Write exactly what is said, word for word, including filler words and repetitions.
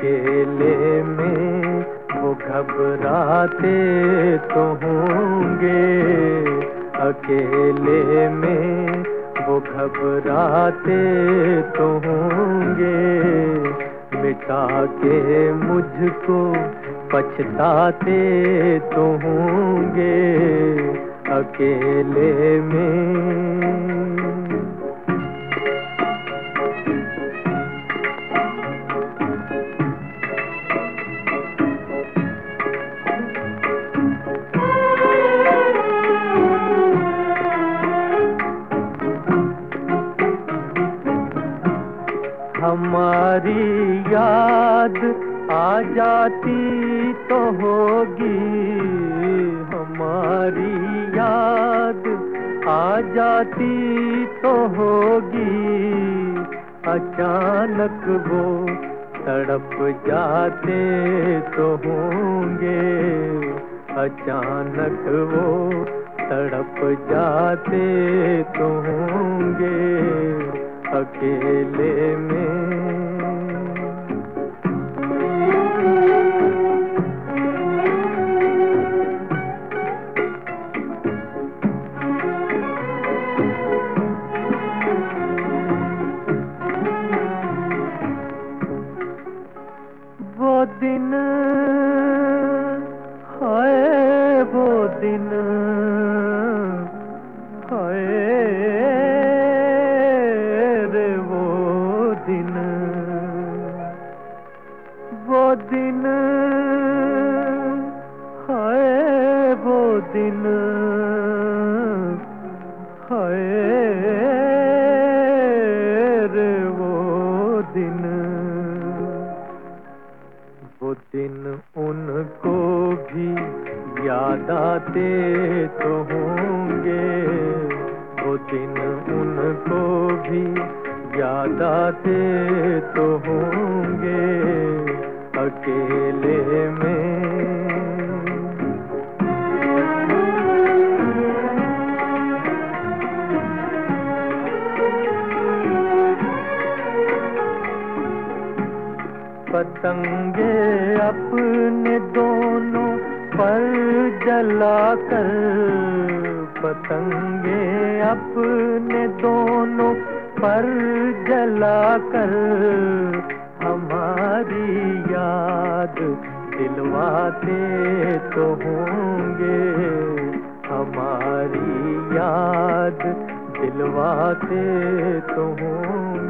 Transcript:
अकेले में वो घबराते तो होंगे, अकेले में वो घबराते तो होंगे, मिटा के मुझको पछताते तो होंगे अकेले में। हमारी याद आ जाती तो होगी, हमारी याद आ जाती तो होगी, अचानक वो तड़प जाते तो होंगे, अचानक वो तड़प जाते तो होंगे अकेले में। वो दिन हाय, वो दिन हाय रे, वो दिन, वो दिन हाय, वो दिन हाय रे, वो दिन, वो दिन उनको भी याद आते तो होंगे, वो दिन उनको भी याद आते तो होंगे अकेले में। पतंगे अपने दोनों पर जलाकर, पतंगे अपने दोनों पर जलाकर, हमारी याद दिलवाते तो होंगे, हमारी याद दिलवाते तो होंगे